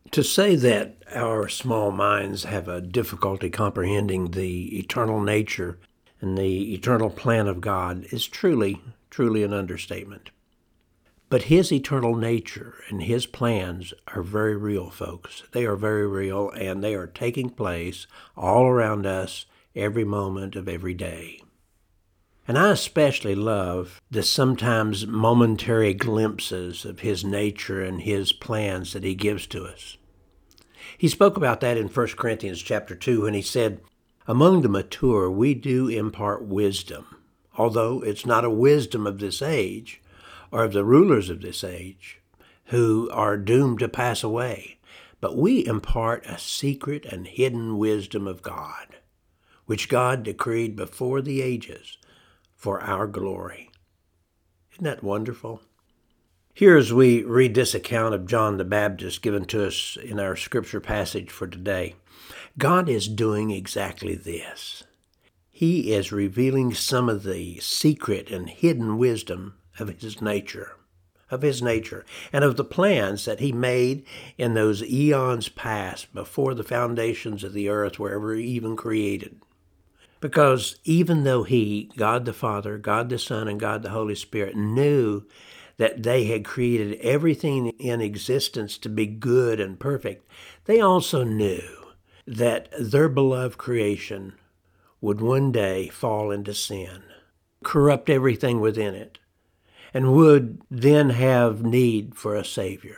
To say that our small minds have a difficulty comprehending the eternal nature and the eternal plan of God is truly, truly an understatement. But His eternal nature and His plans are very real, folks. They are very real, and they are taking place all around us every moment of every day. And I especially love the sometimes momentary glimpses of His nature and His plans that He gives to us. He spoke about that in 1 Corinthians chapter 2 when he said, "Among the mature we do impart wisdom, although it's not a wisdom of this age or of the rulers of this age who are doomed to pass away, but we impart a secret and hidden wisdom of God, which God decreed before the ages for our glory." Isn't that wonderful? Here, as we read this account of John the Baptist given to us in our scripture passage for today, God is doing exactly this. He is revealing some of the secret and hidden wisdom of His nature, and of the plans that He made in those eons past before the foundations of the earth were ever even created. Because even though He, God the Father, God the Son, and God the Holy Spirit, knew that they had created everything in existence to be good and perfect, they also knew that their beloved creation would one day fall into sin, corrupt everything within it, and would then have need for a Savior.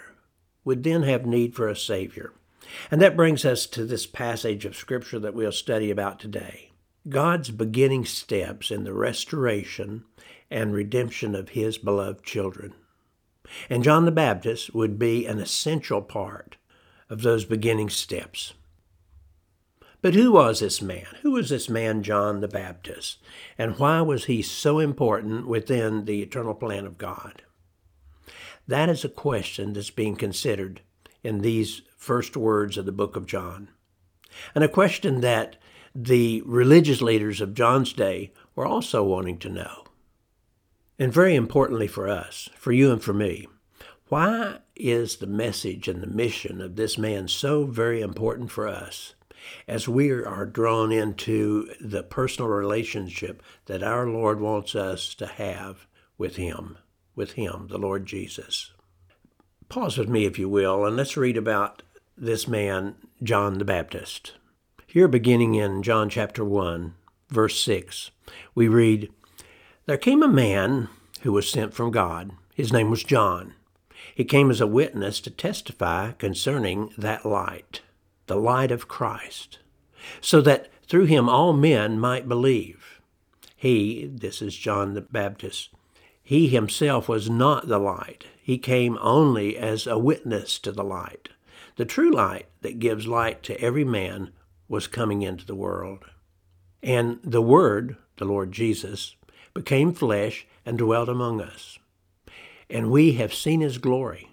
And that brings us to this passage of Scripture that we'll study about today. God's beginning steps in the restoration and redemption of His beloved children. And John the Baptist would be an essential part of those beginning steps. But who was this man? Who was this man, John the Baptist? And why was he so important within the eternal plan of God? That is a question that's being considered in these first words of the book of John. And a question that the religious leaders of John's day were also wanting to know. And very importantly for us, for you and for me, why is the message and the mission of this man so very important for us as we are drawn into the personal relationship that our Lord wants us to have with Him, the Lord Jesus? Pause with me, if you will, and let's read about this man, John the Baptist. Here, beginning in John chapter 1, verse 6, we read, "There came a man who was sent from God. His name was John. He came as a witness to testify concerning that light, the light of Christ, so that through him all men might believe. He," this is John the Baptist, "he himself was not the light. He came only as a witness to the light. The true light that gives light to every man was coming into the world. And the Word, the Lord Jesus, became flesh and dwelt among us. And we have seen His glory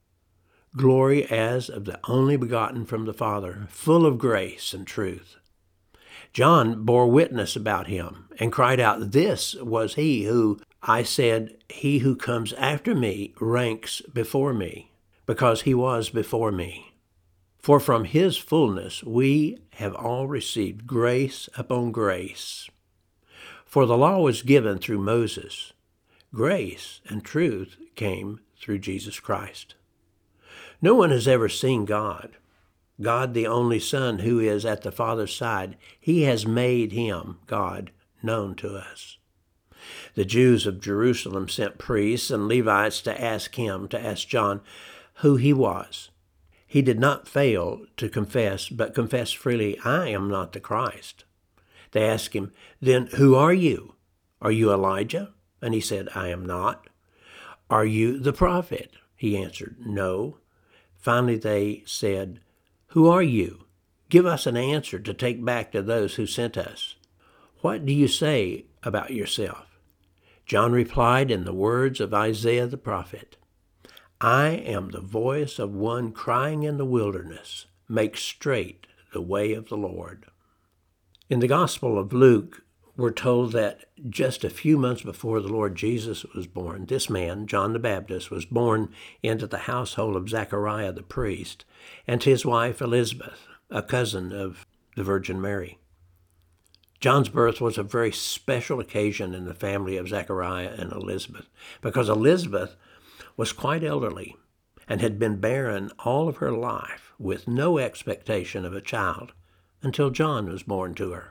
as of the only begotten from the Father, full of grace and truth. John bore witness about Him and cried out, 'This was He who I said, He who comes after me ranks before me, because He was before me.' For from His fullness we have all received grace upon grace. For the law was given through Moses. Grace and truth came through Jesus Christ. No one has ever seen God. God, the only Son who is at the Father's side, He has made Him, God, known to us." The Jews of Jerusalem sent priests and Levites to ask John who he was. He did not fail to confess, but confessed freely, "I am not the Christ." They asked him, "Then who are you? Are you Elijah?" And he said, "I am not." "Are you the prophet?" He answered, "No." Finally they said, "Who are you? Give us an answer to take back to those who sent us. What do you say about yourself?" John replied in the words of Isaiah the prophet, "I am the voice of one crying in the wilderness, make straight the way of the Lord." In the Gospel of Luke, We're told that just a few months before the Lord Jesus was born, this man, John the Baptist, was born into the household of Zechariah the priest and to his wife Elizabeth, a cousin of the Virgin Mary. John's birth was a very special occasion in the family of Zechariah and Elizabeth because Elizabeth was quite elderly and had been barren all of her life with no expectation of a child until John was born to her.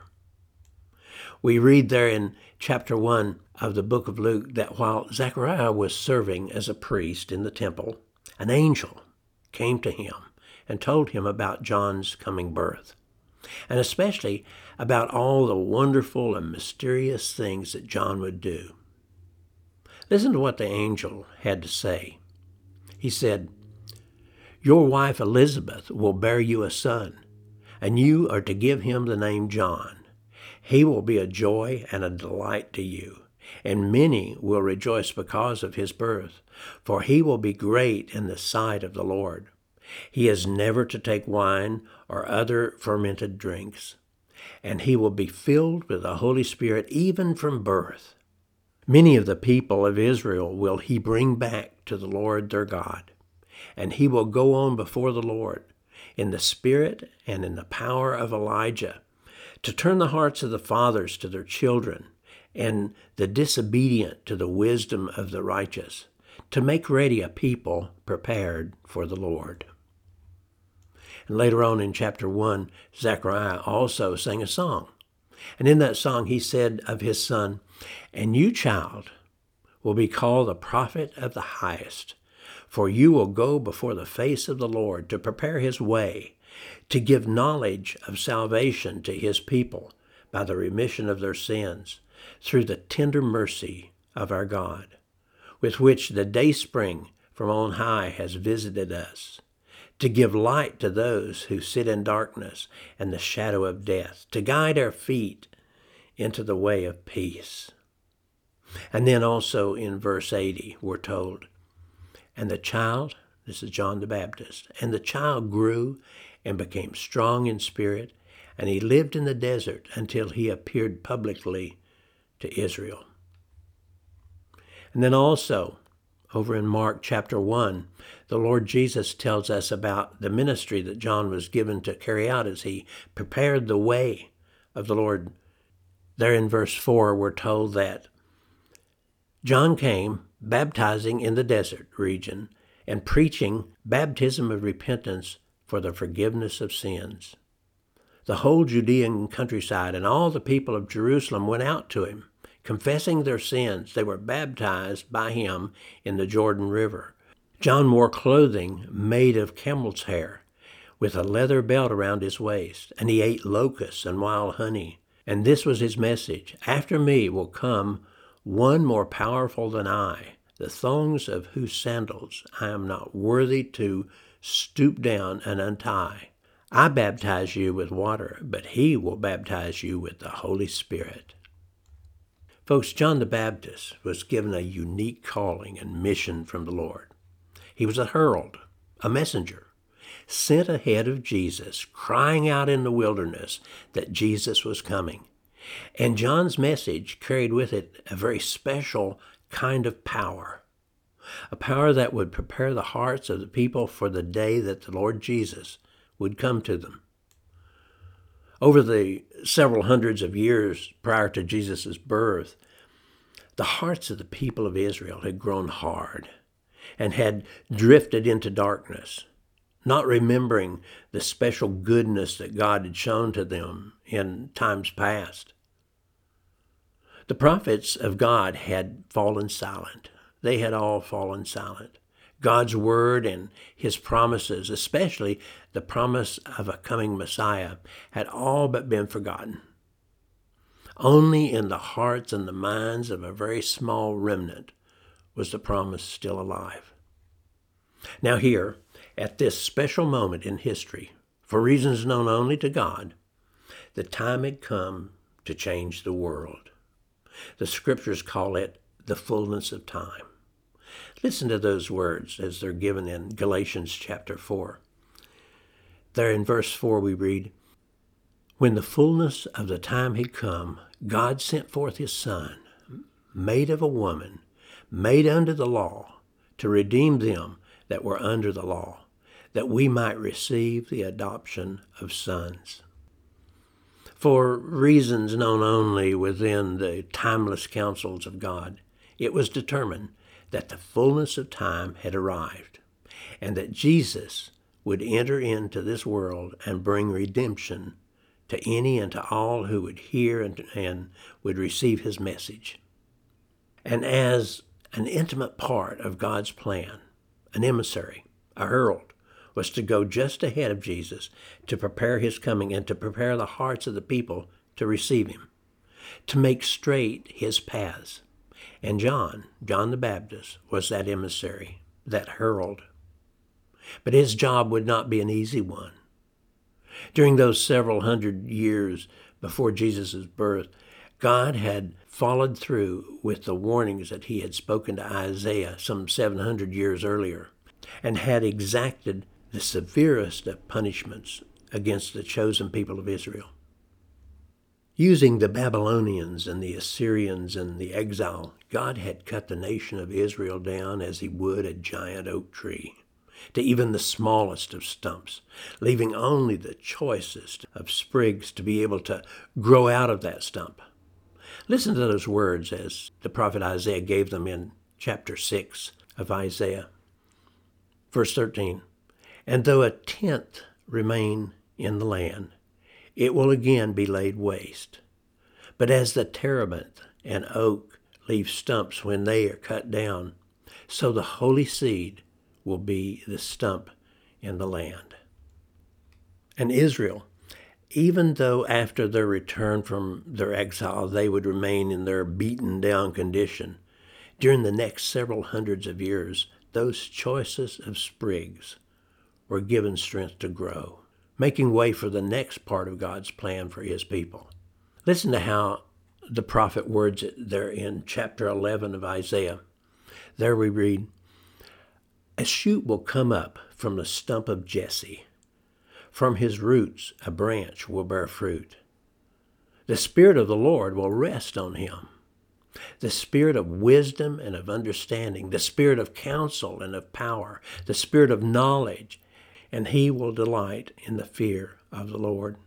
We read there in chapter 1 of the book of Luke that while Zechariah was serving as a priest in the temple, an angel came to him and told him about John's coming birth, and especially about all the wonderful and mysterious things that John would do. Listen to what the angel had to say. He said, "Your wife Elizabeth will bear you a son, and you are to give him the name John. He will be a joy and a delight to you, and many will rejoice because of his birth, for he will be great in the sight of the Lord. He is never to take wine or other fermented drinks, and he will be filled with the Holy Spirit even from birth. Many of the people of Israel will he bring back to the Lord their God, and he will go on before the Lord in the spirit and in the power of Elijah, to turn the hearts of the fathers to their children, and the disobedient to the wisdom of the righteous, to make ready a people prepared for the Lord." And later on in chapter 1, Zechariah also sang a song. And in that song he said of his son, "And you, child, will be called the prophet of the highest, for you will go before the face of the Lord to prepare his way, to give knowledge of salvation to his people by the remission of their sins, through the tender mercy of our God, with which the dayspring from on high has visited us, to give light to those who sit in darkness and the shadow of death, to guide our feet into the way of peace." And then also in verse 80, we're told, "And the child," this is John the Baptist, "and the child grew and became strong in spirit, and he lived in the desert until he appeared publicly to Israel." And then also, over in Mark chapter 1, the Lord Jesus tells us about the ministry that John was given to carry out as he prepared the way of the Lord. There in verse 4, we're told that John came baptizing in the desert region and preaching baptism of repentance for the forgiveness of sins. The whole Judean countryside and all the people of Jerusalem went out to him, confessing their sins. They were baptized by him in the Jordan River. John wore clothing made of camel's hair, with a leather belt around his waist, and he ate locusts and wild honey. And this was his message: "After me will come one more powerful than I, the thongs of whose sandals I am not worthy to stoop down and untie. I baptize you with water, but he will baptize you with the Holy Spirit." Folks, John the Baptist was given a unique calling and mission from the Lord. He was a herald, a messenger, sent ahead of Jesus, crying out in the wilderness that Jesus was coming. And John's message carried with it a very special kind of power, a power that would prepare the hearts of the people for the day that the Lord Jesus would come to them. Over the several hundreds of years prior to Jesus' birth, the hearts of the people of Israel had grown hard and had drifted into darkness, not remembering the special goodness that God had shown to them in times past. The prophets of God had fallen silent. They had all fallen silent. God's word and his promises, especially the promise of a coming Messiah, had all but been forgotten. Only in the hearts and the minds of a very small remnant was the promise still alive. Now here, at this special moment in history, for reasons known only to God, the time had come to change the world. The scriptures call it the fullness of time. Listen to those words as they're given in Galatians chapter 4. There in verse 4 we read, "When the fullness of the time had come, God sent forth his Son, made of a woman, made under the law, to redeem them that were under the law, that we might receive the adoption of sons. For reasons known only within the timeless counsels of God, it was determined that the fullness of time had arrived, and that Jesus would enter into this world and bring redemption to any and to all who would hear and would receive his message. And as an intimate part of God's plan, an emissary, a herald, was to go just ahead of Jesus to prepare his coming and to prepare the hearts of the people to receive him, to make straight his paths. And John the Baptist, was that emissary, that herald. But his job would not be an easy one. During those several hundred years before Jesus' birth, God had followed through with the warnings that he had spoken to Isaiah some 700 years earlier, and had exacted the severest of punishments against the chosen people of Israel. Using the Babylonians and the Assyrians and the exile, God had cut the nation of Israel down as he would a giant oak tree, to even the smallest of stumps, leaving only the choicest of sprigs to be able to grow out of that stump. Listen to those words as the prophet Isaiah gave them in chapter 6 of Isaiah. Verse 13, "And though a tenth remain in the land, it will again be laid waste. But as the terebinth and oak leave stumps when they are cut down, so the holy seed will be the stump in the land." And Israel, even though after their return from their exile they would remain in their beaten down condition, during the next several hundreds of years, those choicest of sprigs were given strength to grow, making way for the next part of God's plan for his people. Listen to how the prophet words it there in chapter 11 of Isaiah. There we read, "A shoot will come up from the stump of Jesse. From his roots a branch will bear fruit. The Spirit of the Lord will rest on him, the Spirit of wisdom and of understanding, the Spirit of counsel and of power, the Spirit of knowledge, and he will delight in the fear of the Lord."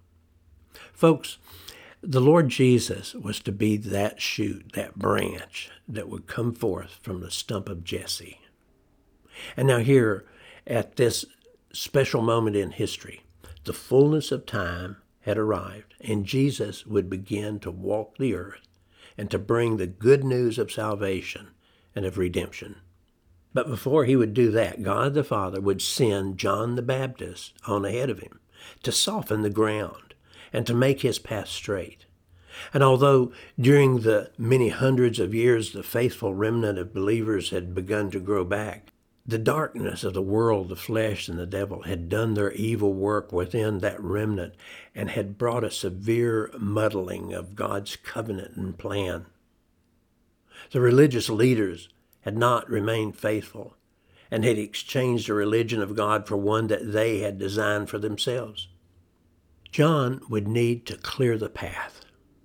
Folks, the Lord Jesus was to be that shoot, that branch that would come forth from the stump of Jesse. And now here, at this special moment in history, the fullness of time had arrived, and Jesus would begin to walk the earth and to bring the good news of salvation and of redemption. But before he would do that, God the Father would send John the Baptist on ahead of him to soften the ground and to make his path straight. And although during the many hundreds of years the faithful remnant of believers had begun to grow back, the darkness of the world, the flesh, and the devil had done their evil work within that remnant and had brought a severe muddling of God's covenant and plan. The religious leaders had not remained faithful and had exchanged the religion of God for one that they had designed for themselves. John would need to clear the path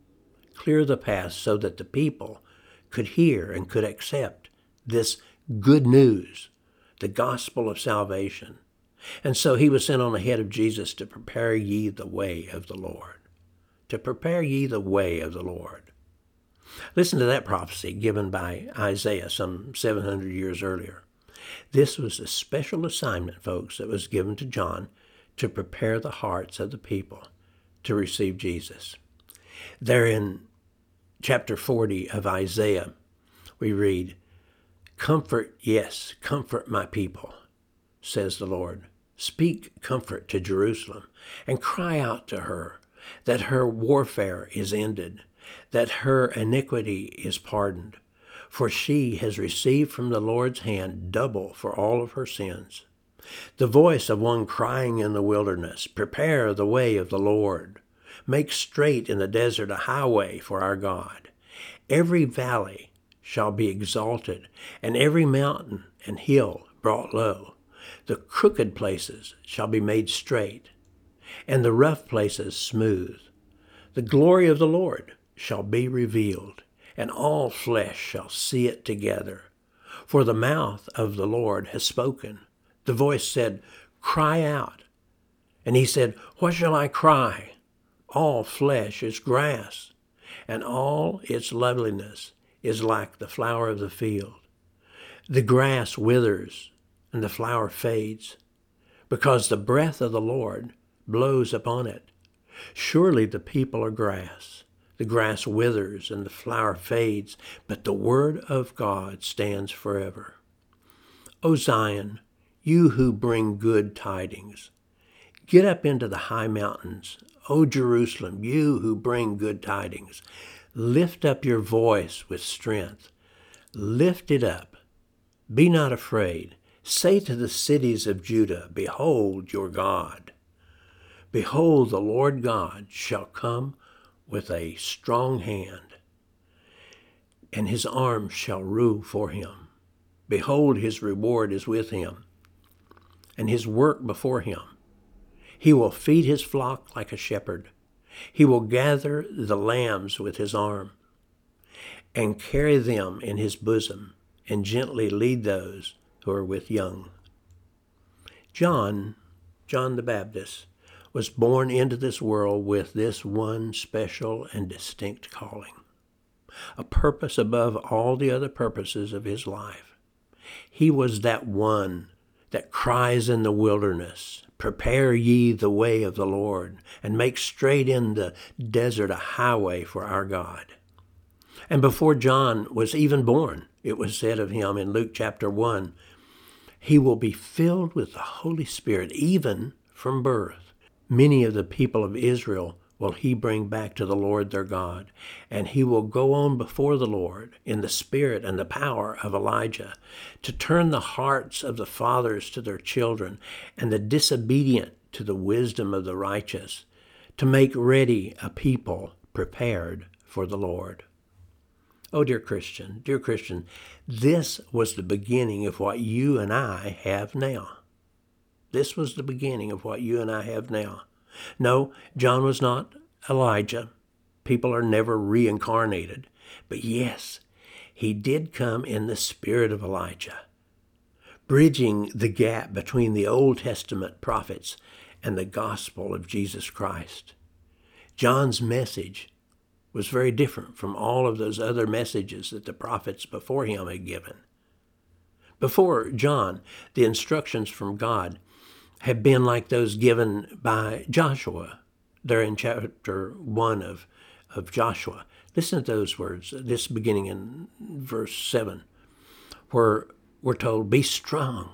so that the people could hear and could accept this good news, the gospel of salvation. And so he was sent on ahead of Jesus to prepare ye the way of the Lord. To prepare ye the way of the Lord. Listen to that prophecy given by Isaiah some 700 years earlier. This was a special assignment, folks, that was given to John to prepare the hearts of the people to receive Jesus. There in chapter 40 of Isaiah, we read, "Comfort, yes, comfort my people, says the Lord. Speak comfort to Jerusalem, and cry out to her that her warfare is ended, that her iniquity is pardoned. For she has received from the Lord's hand double for all of her sins. The voice of one crying in the wilderness, prepare the way of the Lord. Make straight in the desert a highway for our God. Every valley shall be exalted, and every mountain and hill brought low. The crooked places shall be made straight, and the rough places smooth. The glory of the Lord shall be revealed, and all flesh shall see it together. For the mouth of the Lord has spoken. The voice said, Cry out. And he said, What shall I cry? All flesh is grass, and all its loveliness is like the flower of the field. The grass withers, and the flower fades, because the breath of the Lord blows upon it. Surely the people are grass. The grass withers and the flower fades, but the word of God stands forever. O Zion, you who bring good tidings, get up into the high mountains. O Jerusalem, you who bring good tidings, lift up your voice with strength. Lift it up. Be not afraid. Say to the cities of Judah, Behold your God. Behold, the Lord God shall come with a strong hand, and his arm shall rule for him. Behold, his reward is with him, and his work before him. He will feed his flock like a shepherd. He will gather the lambs with his arm, and carry them in his bosom, and gently lead those who are with young. John the Baptist, was born into this world with this one special and distinct calling, a purpose above all the other purposes of his life. He was that one that cries in the wilderness, Prepare ye the way of the Lord, and make straight in the desert a highway for our God. And before John was even born, it was said of him in Luke chapter 1, he will be filled with the Holy Spirit, even from birth. Many of the people of Israel will he bring back to the Lord their God, and he will go on before the Lord in the spirit and the power of Elijah, to turn the hearts of the fathers to their children, and the disobedient to the wisdom of the righteous, to make ready a people prepared for the Lord. Oh, dear Christian, this was the beginning of what you and I have now. This was the beginning of what you and I have now. No, John was not Elijah. People are never reincarnated. But yes, he did come in the spirit of Elijah, bridging the gap between the Old Testament prophets and the gospel of Jesus Christ. John's message was very different from all of those other messages that the prophets before him had given. Before John, the instructions from God have been like those given by Joshua. They're in chapter 1 of Joshua. Listen to those words, this beginning in verse 7, where we're told, Be strong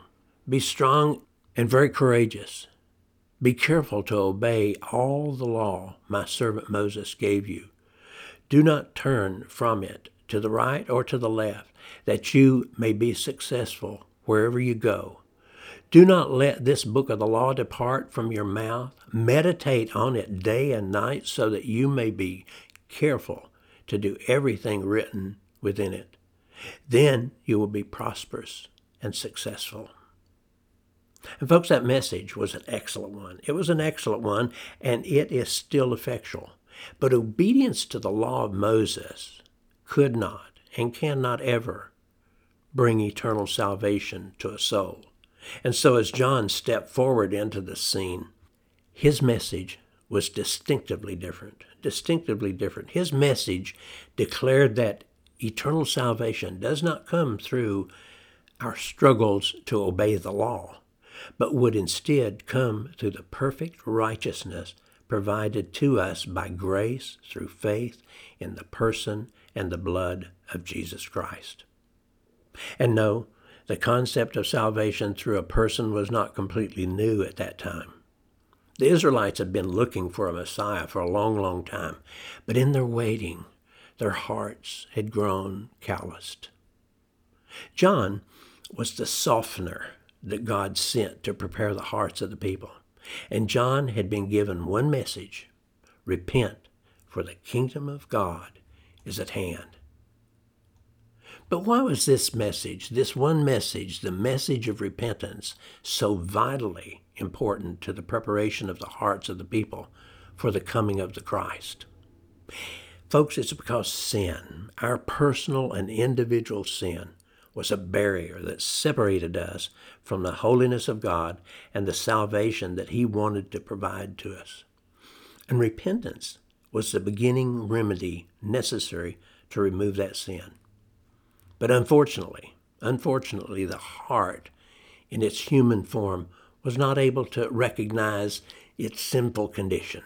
and very courageous. Be careful to obey all the law my servant Moses gave you. Do not turn from it to the right or to the left, that you may be successful wherever you go. Do not let this book of the law depart from your mouth. Meditate on it day and night, so that you may be careful to do everything written within it. Then you will be prosperous and successful. And folks, that message was an excellent one. It was an excellent one, and it is still effectual. But obedience to the law of Moses could not and cannot ever bring eternal salvation to a soul. And so as John stepped forward into the scene, his message was distinctively different. His message declared that eternal salvation does not come through our struggles to obey the law, but would instead come through the perfect righteousness provided to us by grace through faith in the person and the blood of Jesus Christ. And no, the concept of salvation through a person was not completely new at that time. The Israelites had been looking for a Messiah for a long, long time, but in their waiting, their hearts had grown calloused. John was the softener that God sent to prepare the hearts of the people. And John had been given one message: repent, for the kingdom of God is at hand. But why was this message, this one message, the message of repentance, so vitally important to the preparation of the hearts of the people for the coming of the Christ? Folks, it's because sin, our personal and individual sin, was a barrier that separated us from the holiness of God and the salvation that He wanted to provide to us. And repentance was the beginning remedy necessary to remove that sin. But unfortunately, the heart in its human form was not able to recognize its sinful condition.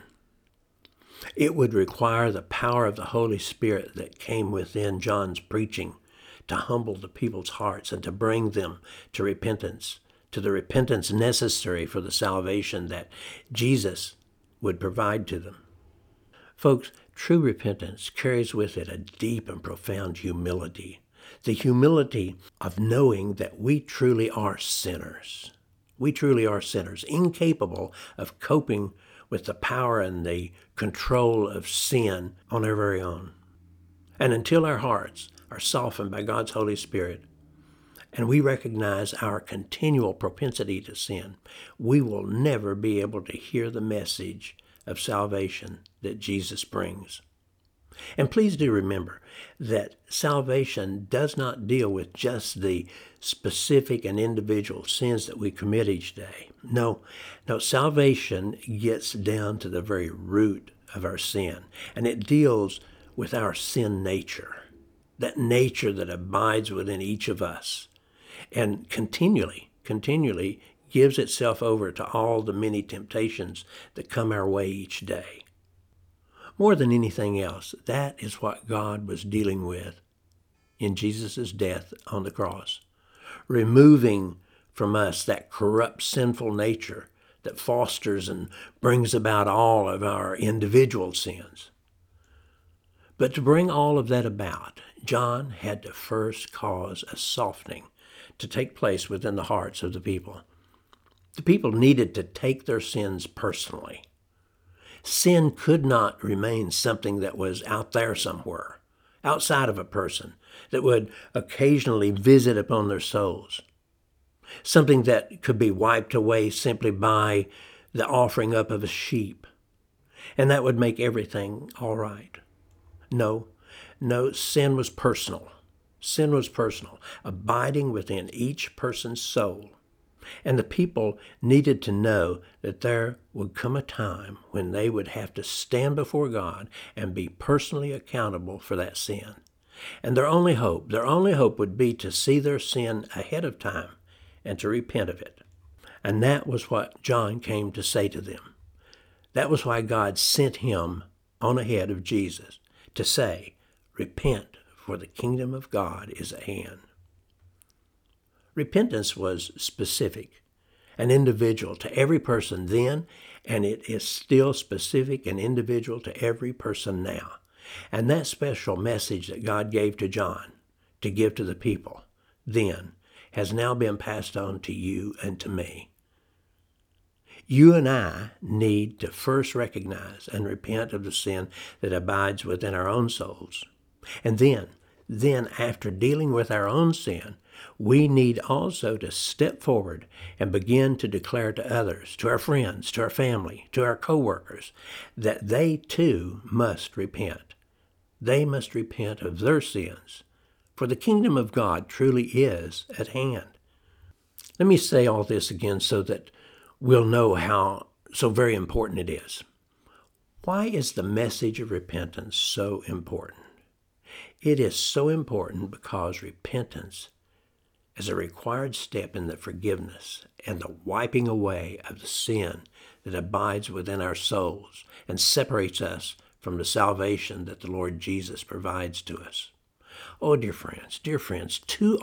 It would require the power of the Holy Spirit that came within John's preaching to humble the people's hearts and to bring them to repentance, to the repentance necessary for the salvation that Jesus would provide to them. Folks, true repentance carries with it a deep and profound humility, the humility of knowing that we truly are sinners. We truly are sinners, incapable of coping with the power and the control of sin on our very own. And until our hearts are softened by God's Holy Spirit, and we recognize our continual propensity to sin, we will never be able to hear the message of salvation that Jesus brings. And please do remember that salvation does not deal with just the specific and individual sins that we commit each day. No, salvation gets down to the very root of our sin, and it deals with our sin nature, that nature that abides within each of us, and continually gives itself over to all the many temptations that come our way each day. More than anything else, that is what God was dealing with in Jesus' death on the cross, removing from us that corrupt, sinful nature that fosters and brings about all of our individual sins. But to bring all of that about, John had to first cause a softening to take place within the hearts of the people. The people needed to take their sins personally. Sin could not remain something that was out there somewhere, outside of a person, that would occasionally visit upon their souls. Something that could be wiped away simply by the offering up of a sheep, and that would make everything all right. No, sin was personal. Sin was personal, abiding within each person's soul. And the people needed to know that there would come a time when they would have to stand before God and be personally accountable for that sin. And their only hope would be to see their sin ahead of time and to repent of it. And that was what John came to say to them. That was why God sent him on ahead of Jesus to say, "Repent, for the kingdom of God is at hand." Repentance was specific and individual to every person then, and it is still specific and individual to every person now. And that special message that God gave to John to give to the people then has now been passed on to you and to me. You and I need to first recognize and repent of the sin that abides within our own souls. And then after dealing with our own sin, we need also to step forward and begin to declare to others, to our friends, to our family, to our co-workers, that they too must repent. They must repent of their sins, for the kingdom of God truly is at hand. Let me say all this again so that we'll know how so very important it is. Why is the message of repentance so important? It is so important because repentance is a required step in the forgiveness and the wiping away of the sin that abides within our souls and separates us from the salvation that the Lord Jesus provides to us. Oh, dear friends, too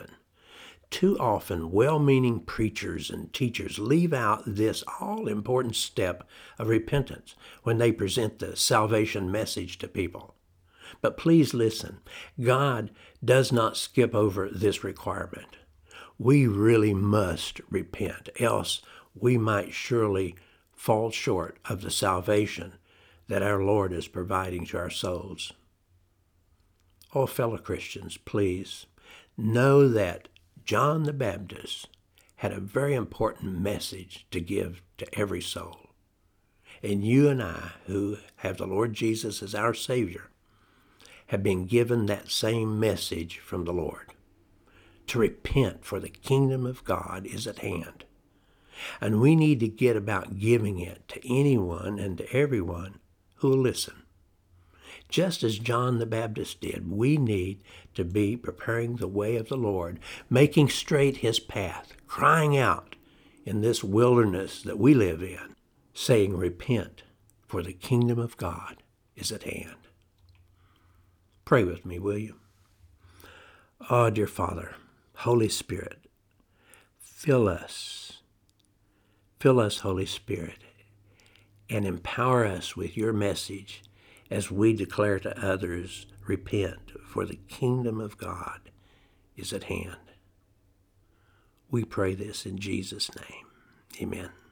often well-meaning preachers and teachers leave out this all-important step of repentance when they present the salvation message to people. But please listen, God does not skip over this requirement. We really must repent, else we might surely fall short of the salvation that our Lord is providing to our souls. Oh, fellow Christians, please know that John the Baptist had a very important message to give to every soul. And you and I, who have the Lord Jesus as our Savior, have been given that same message from the Lord. To repent, for the kingdom of God is at hand. And we need to get about giving it to anyone and to everyone who will listen. Just as John the Baptist did, we need to be preparing the way of the Lord, making straight his path, crying out in this wilderness that we live in, saying, repent, for the kingdom of God is at hand. Pray with me, will you? Oh, dear Father, Holy Spirit, fill us, Holy Spirit, and empower us with your message as we declare to others, repent, for the kingdom of God is at hand. We pray this in Jesus' name. Amen.